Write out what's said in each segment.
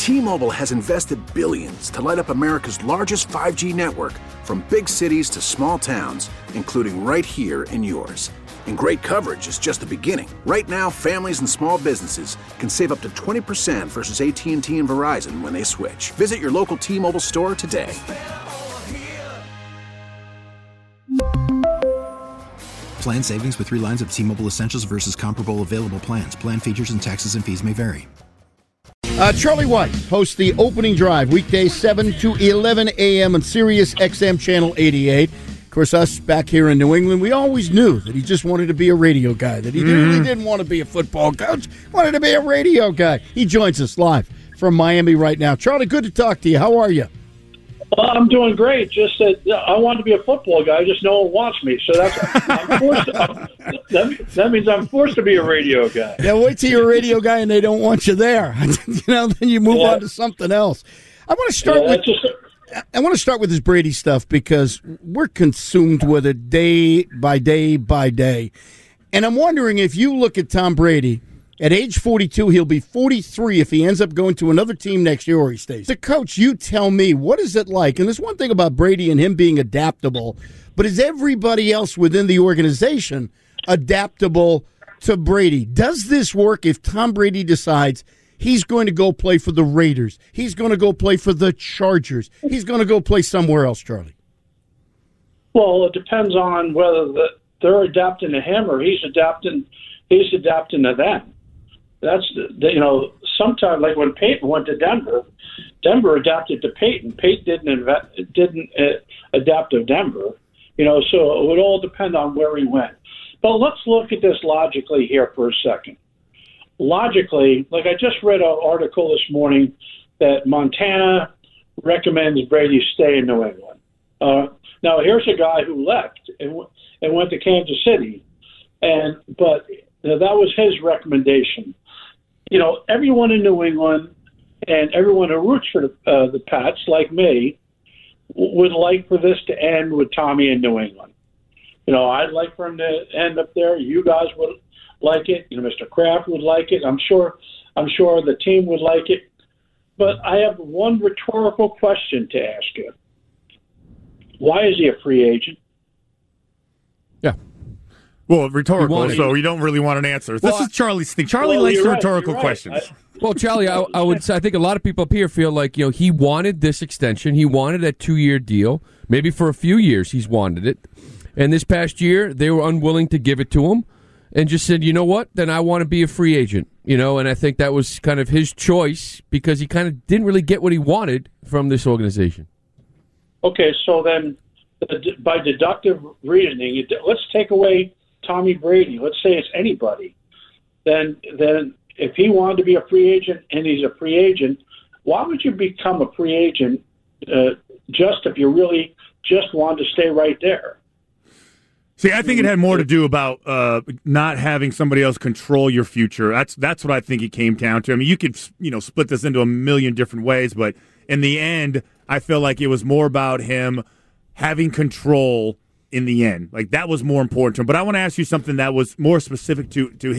T-Mobile has invested billions to light up America's largest 5G network, from big cities to small towns, including right here in yours. And great coverage is just the beginning. Right now, families and small businesses can save up to 20% versus AT&T and Verizon when they switch. Visit your local T-Mobile store today. Plan savings with 3 lines of T-Mobile Essentials versus comparable available plans. Plan features and taxes and fees may vary. Charlie White hosts the Opening Drive, weekdays 7 to 11 a.m. on Sirius XM Channel 88. Of course, us back here in New England, we always knew that he just wanted to be a radio guy, that he really didn't want to be a football coach, wanted to be a radio guy. He joins us live from Miami right now. Charlie, good to talk to you. How are you? I'm doing great. Just that I want to be a football guy. Just no one wants me, so that means I'm forced to be a radio guy. Yeah, wait till you're a radio guy and they don't want you there. Then you move on to something else. I want to start with this Brady stuff because we're consumed with it day by day by day, and I'm wondering if you look at Tom Brady. At age 42, he'll be 43 if he ends up going to another team next year or he stays. The coach, you tell me, what is it like? And there's one thing about Brady and him being adaptable, but is everybody else within the organization adaptable to Brady? Does this work if Tom Brady decides he's going to go play for the Raiders, he's going to go play for the Chargers, he's going to go play somewhere else, Charlie? Well, it depends on whether they're adapting to him or he's adapting to them. That's sometimes like when Peyton went to Denver adapted to Peyton. Peyton didn't adapt to Denver. So it would all depend on where he went. But let's look at this logically here for a second. Logically, like I just read an article this morning that Montana recommends Brady stay in New England. Now here's a guy who left and went to Kansas City, but that was his recommendation. Everyone in New England and everyone who roots for the Pats, like me, would like for this to end with Tommy in New England. I'd like for him to end up there. You guys would like it. Mr. Kraft would like it. I'm sure the team would like it. But I have one rhetorical question to ask you. Why is he a free agent? Yeah. Well, rhetorical, so you don't really want an answer. This is Charlie's thing. Charlie likes the rhetorical questions. Well, Charlie, I think a lot of people up here feel like he wanted this extension. He wanted a 2-year deal. Maybe for a few years he's wanted it. And this past year, they were unwilling to give it to him and just said, you know what, then I want to be a free agent. And I think that was kind of his choice because he kind of didn't really get what he wanted from this organization. Okay, so then by deductive reasoning, let's take away Tommy Brady. Let's say it's anybody. Then if he wanted to be a free agent and he's a free agent, why would you become a free agent just if you really just wanted to stay right there? See, I think it had more to do about not having somebody else control your future. That's what I think it came down to. I mean, you could split this into a million different ways, but in the end, I feel like it was more about him having control in the end. Like, that was more important to him. But I want to ask you something that was more specific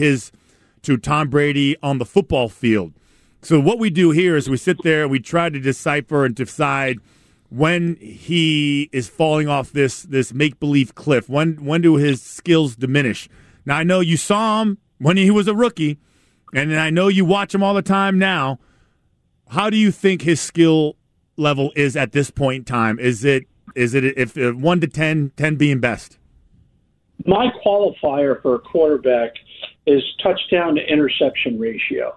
to Tom Brady on the football field. So what we do here is we sit there and we try to decipher and decide when he is falling off this make-believe cliff. When do his skills diminish? Now, I know you saw him when he was a rookie, and I know you watch him all the time now. How do you think his skill level is at this point in time? Is it if 1 to 10, 10 being best? My qualifier for a quarterback is touchdown to interception ratio.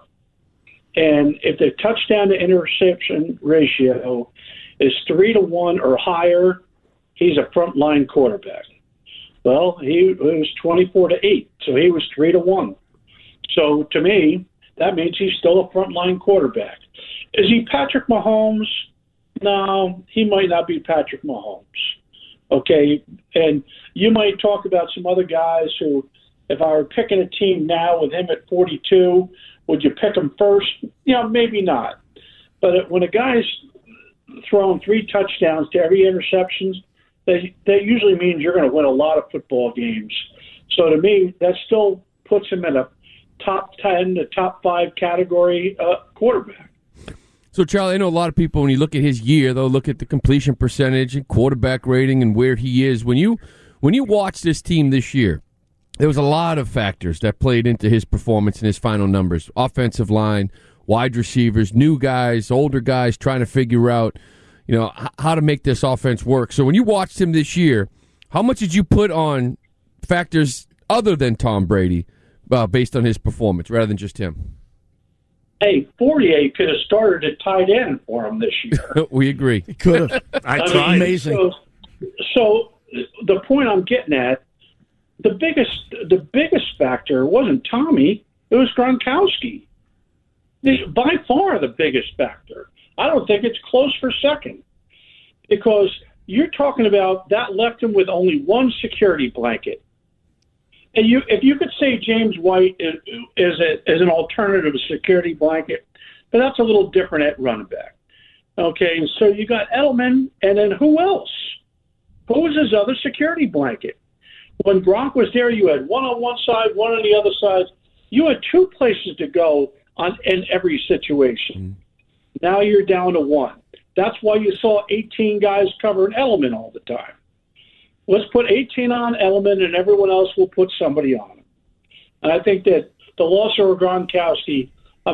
And if the touchdown to interception ratio is 3-to-1 or higher, he's a frontline quarterback. Well, he was 24-8, so he was 3-to-1. So to me, that means he's still a frontline quarterback. Is he Patrick Mahomes? No, he might not be Patrick Mahomes. Okay, and you might talk about some other guys who, if I were picking a team now with him at 42, would you pick him first? Maybe not. But when a guy's throwing 3 touchdowns to every interception, that usually means you're going to win a lot of football games. So to me, that still puts him in a top 10 to top 5 category quarterback. So, Charlie, I know a lot of people, when you look at his year, they'll look at the completion percentage and quarterback rating and where he is. When you watch this team this year, there was a lot of factors that played into his performance and his final numbers. Offensive line, wide receivers, new guys, older guys trying to figure out, how to make this offense work. So when you watched him this year, how much did you put on factors other than Tom Brady based on his performance rather than just him? Hey, Fourier could have started at tight end for him this year. We agree. He could have. I tried. Amazing. So the point I'm getting at, the biggest factor wasn't Tommy. It was Gronkowski. By far the biggest factor. I don't think it's close for second, because you're talking about that left him with only one security blanket. And if you could say James White is an alternative security blanket, but that's a little different at running back. Okay, so you got Edelman, and then who else? Who was his other security blanket? When Gronk was there, you had one on one side, one on the other side. You had two places to go in every situation. Now you're down to one. That's why you saw 18 guys covering Edelman all the time. Let's put 18 on Edelman, and everyone else will put somebody on him. And I think that the loss of Gronkowski,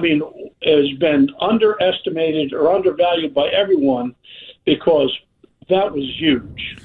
has been underestimated or undervalued by everyone, because that was huge.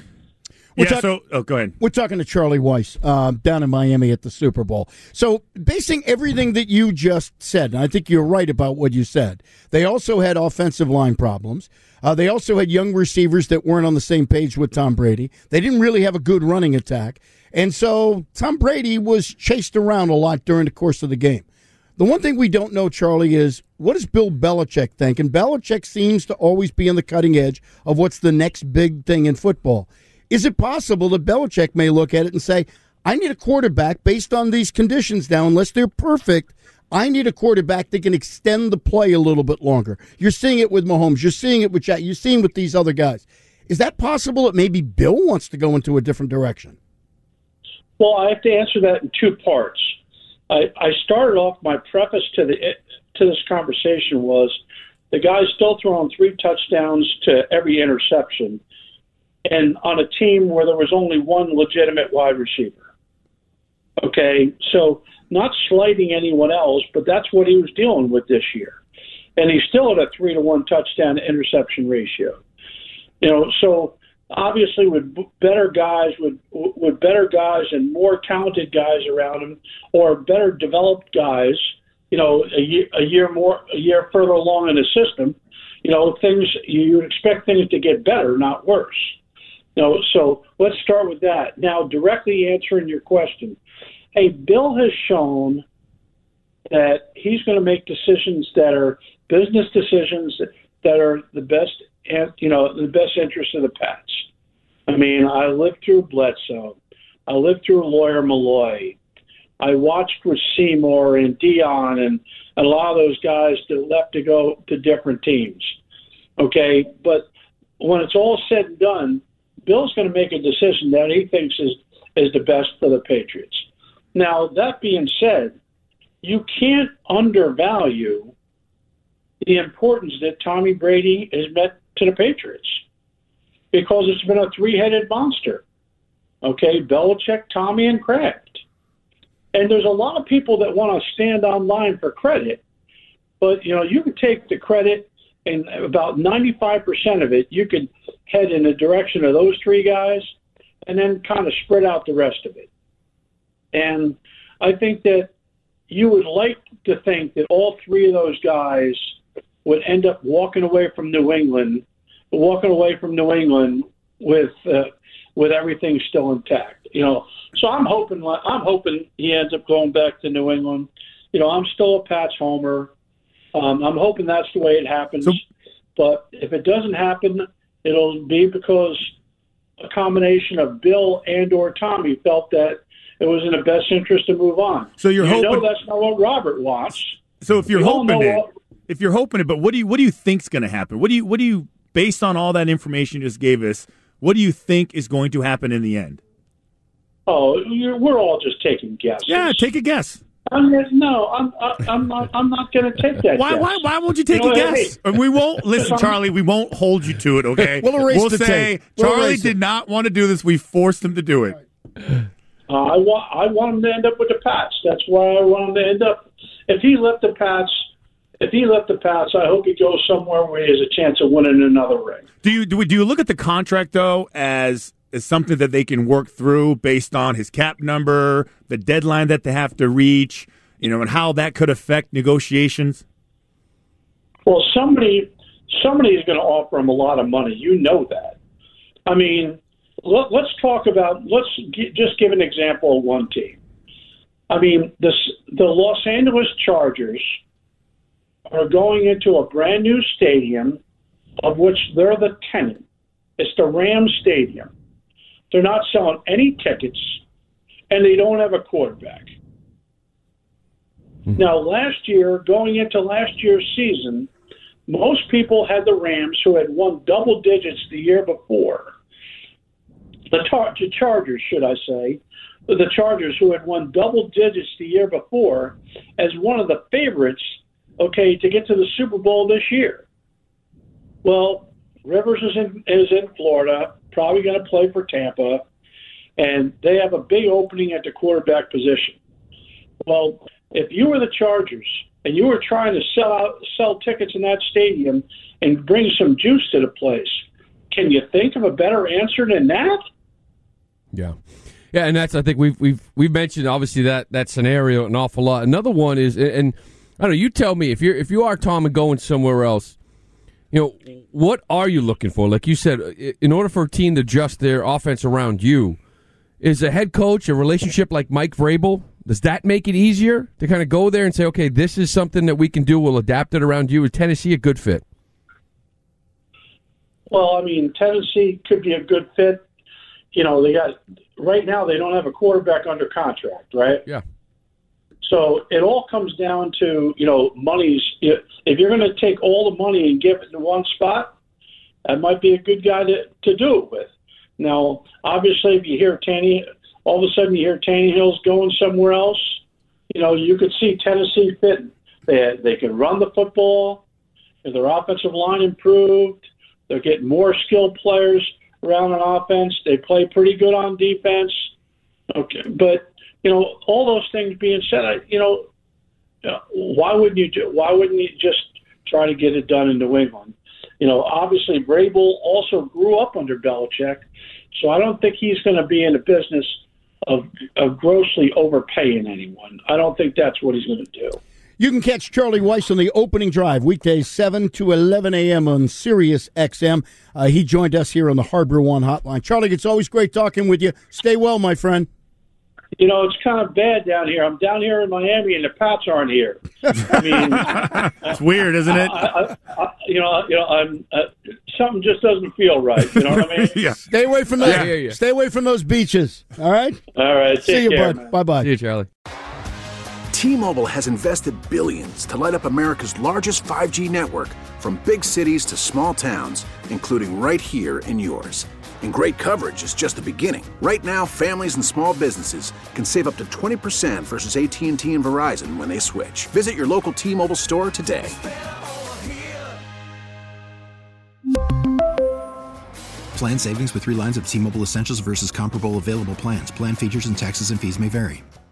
Go ahead. We're talking to Charlie Weis down in Miami at the Super Bowl. So basing everything that you just said, and I think you're right about what you said, they also had offensive line problems. They also had young receivers that weren't on the same page with Tom Brady. They didn't really have a good running attack. And so Tom Brady was chased around a lot during the course of the game. The one thing we don't know, Charlie, is what does Bill Belichick think? And Belichick seems to always be on the cutting edge of what's the next big thing in football. Is it possible that Belichick may look at it and say, I need a quarterback based on these conditions now, unless they're perfect, I need a quarterback that can extend the play a little bit longer. You're seeing it with Mahomes. You're seeing it with Jack. You're seeing it with these other guys. Is that possible that maybe Bill wants to go into a different direction? Well, I have to answer that in two parts. I started off, my preface to this conversation was the guy's still throwing 3 touchdowns to every interception, and on a team where there was only one legitimate wide receiver. Okay, so not slighting anyone else, but that's what he was dealing with this year. And he's still at a 3-to-1 touchdown to interception ratio. So obviously with better guys, with better guys and more talented guys around him, or better developed guys, a year further along in the system, you would expect things to get better, not worse. So let's start with that. Now, directly answering your question, hey, Bill has shown that he's going to make decisions that are business decisions that are the best, the best interest of the Pats. I lived through Bledsoe. I lived through Lawyer Malloy. I watched with Seymour and Dion and a lot of those guys that left to go to different teams. Okay, but when it's all said and done, Bill's going to make a decision that he thinks is the best for the Patriots. Now, that being said, you can't undervalue the importance that Tommy Brady has meant to the Patriots, because it's been a 3-headed monster. Okay, Belichick, Tommy, and Kraft. And there's a lot of people that want to stand online for credit, but, you can take the credit, and about 95% of it, you could head in the direction of those 3 guys and then kind of spread out the rest of it. And I think that you would like to think that all 3 of those guys would end up walking away from New England with everything still intact. So I'm hoping he ends up going back to New England. I'm still a Pats homer. I'm hoping that's the way it happens. But if it doesn't happen, it'll be because a combination of Bill and or Tommy felt that it was in the best interest to move on. So you're hoping that's not what Robert wants. So if you're hoping it, but what do you think's going to happen? What do you based on all that information you just gave us, what do you think is going to happen in the end? Oh, we're all just taking guesses. Yeah, take a guess. I'm not going to take that. Why won't you take a guess? We won't listen, Charlie. We won't hold you to it. Okay, we'll say Charlie did not want to do this. We forced him to do it. I want him to end up with the Pats. That's why I want him to end up. If he left the Pats, I hope he goes somewhere where he has a chance of winning another ring. Do you look at the contract though as something that they can work through based on his cap number, the deadline that they have to reach, and how that could affect negotiations? Well, somebody is going to offer him a lot of money. You know that. I mean, let's just give an example of one team. I mean, the Los Angeles Chargers are going into a brand new stadium of which they're the tenant. It's the Rams Stadium. They're not selling any tickets, and they don't have a quarterback. Mm-hmm. Now, going into last year's season, most people had the Rams, who had won double digits the year before. The Chargers, should I say, the Chargers, who had won double digits the year before, as one of the favorites, to get to the Super Bowl this year. Well, Rivers is in Florida, probably going to play for Tampa, and they have a big opening at the quarterback position. Well, if you were the Chargers and you were trying to sell tickets in that stadium and bring some juice to the place, can you think of a better answer than that? Yeah, and that's, I think we've mentioned obviously that scenario an awful lot. Another one is, and I don't know, you tell me if you are Tom and going somewhere else. What are you looking for? Like you said, in order for a team to adjust their offense around you, is a head coach, a relationship like Mike Vrabel, does that make it easier to kind of go there and say, okay, this is something that we can do, we'll adapt it around you? Is Tennessee a good fit? Well, I mean, Tennessee could be a good fit. Right now they don't have a quarterback under contract, right? Yeah. So it all comes down to, monies. If you're going to take all the money and give it to one spot, that might be a good guy to do it with. Now, obviously, if you hear all of a sudden you hear Tannehill's going somewhere else, you could see Tennessee fitting. They can run the football. Their offensive line improved. They're getting more skilled players around on offense. They play pretty good on defense. Okay, but all those things being said, why wouldn't you just try to get it done in New England? Obviously Vrabel also grew up under Belichick, so I don't think he's going to be in the business of grossly overpaying anyone. I don't think that's what he's going to do. You can catch Charlie Weis on the opening drive, weekdays 7 to 11 a.m. on Sirius XM. He joined us here on the Harbor One Hotline. Charlie, it's always great talking with you. Stay well, my friend. It's kind of bad down here. I'm down here in Miami, and the Pats aren't here. I mean, it's weird, isn't it? Something just doesn't feel right. You know what I mean? Yeah. Stay away from those. Stay away from those beaches. All right. All right. See you, bud. Bye-bye. See you, Charlie. T-Mobile has invested billions to light up America's largest 5G network, from big cities to small towns, including right here in yours. And great coverage is just the beginning. Right now, families and small businesses can save up to 20% versus AT&T and Verizon when they switch. Visit your local T-Mobile store today. Plan savings with 3 lines of T-Mobile Essentials versus comparable available plans. Plan features and taxes and fees may vary.